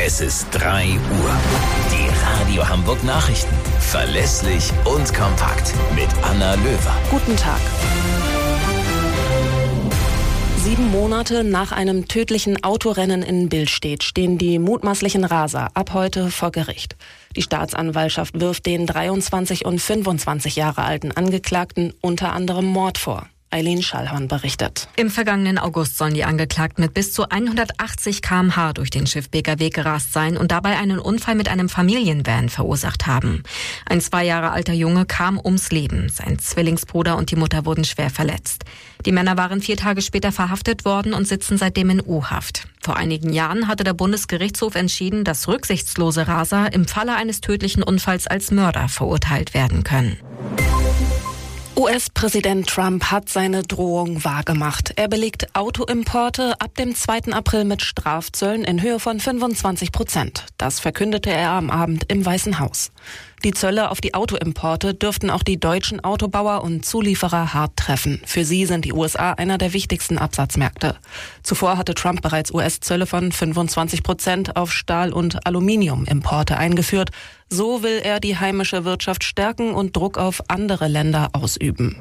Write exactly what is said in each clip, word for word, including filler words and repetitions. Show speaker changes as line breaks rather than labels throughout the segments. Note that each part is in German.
Es ist drei Uhr. Die Radio Hamburg Nachrichten. Verlässlich und kompakt. Mit Anna Löwer.
Guten Tag. Sieben Monate nach einem tödlichen Autorennen in Billstedt stehen die mutmaßlichen Raser ab heute vor Gericht. Die Staatsanwaltschaft wirft den dreiundzwanzig und fünfundzwanzig Jahre alten Angeklagten unter anderem Mord vor. Eileen Schallhorn berichtet.
Im vergangenen August sollen die Angeklagten mit bis zu hundertachtzig Kilometer pro Stunde durch den Schiffbeker Weg gerast sein und dabei einen Unfall mit einem Familienvan verursacht haben. Ein zwei Jahre alter Junge kam ums Leben. Sein Zwillingsbruder und die Mutter wurden schwer verletzt. Die Männer waren vier Tage später verhaftet worden und sitzen seitdem in U-Haft. Vor einigen Jahren hatte der Bundesgerichtshof entschieden, dass rücksichtslose Raser im Falle eines tödlichen Unfalls als Mörder verurteilt werden können.
U S-Präsident Trump hat seine Drohung wahrgemacht. Er belegt Autoimporte ab dem zweiten April mit Strafzöllen in Höhe von fünfundzwanzig Prozent. Das verkündete er am Abend im Weißen Haus. Die Zölle auf die Autoimporte dürften auch die deutschen Autobauer und Zulieferer hart treffen. Für sie sind die U S A einer der wichtigsten Absatzmärkte. Zuvor hatte Trump bereits U S-Zölle von fünfundzwanzig Prozent auf Stahl- und Aluminiumimporte eingeführt. So will er die heimische Wirtschaft stärken und Druck auf andere Länder ausüben.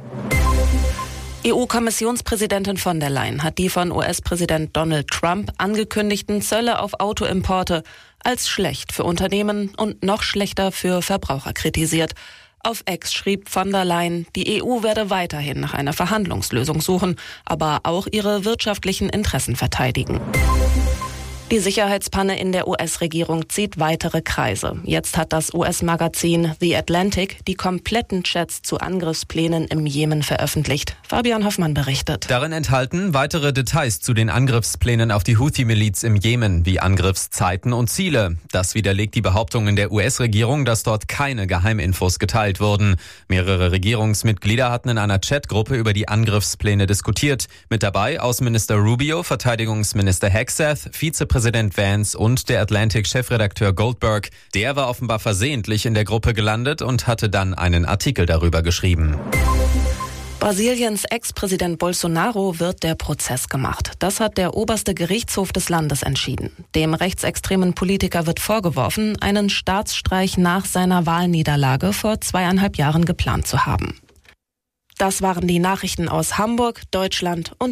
E U-Kommissionspräsidentin von der Leyen hat die von U S-Präsident Donald Trump angekündigten Zölle auf Autoimporte als schlecht für Unternehmen und noch schlechter für Verbraucher kritisiert. Auf X schrieb von der Leyen, die E U werde weiterhin nach einer Verhandlungslösung suchen, aber auch ihre wirtschaftlichen Interessen verteidigen. Die Sicherheitspanne in der U S-Regierung zieht weitere Kreise. Jetzt hat das U S-Magazin The Atlantic die kompletten Chats zu Angriffsplänen im Jemen veröffentlicht. Fabian Hoffmann berichtet.
Darin enthalten weitere Details zu den Angriffsplänen auf die Houthi-Miliz im Jemen, wie Angriffszeiten und Ziele. Das widerlegt die Behauptungen der U S-Regierung, dass dort keine Geheiminfos geteilt wurden. Mehrere Regierungsmitglieder hatten in einer Chatgruppe über die Angriffspläne diskutiert. Mit dabei Außenminister Rubio, Verteidigungsminister Hegseth, Vizepräsident Präsident Vance und der Atlantic-Chefredakteur Goldberg. Der war offenbar versehentlich in der Gruppe gelandet und hatte dann einen Artikel darüber geschrieben.
Brasiliens Ex-Präsident Bolsonaro wird der Prozess gemacht. Das hat der oberste Gerichtshof des Landes entschieden. Dem rechtsextremen Politiker wird vorgeworfen, einen Staatsstreich nach seiner Wahlniederlage vor zweieinhalb Jahren geplant zu haben. Das waren die Nachrichten aus Hamburg, Deutschland und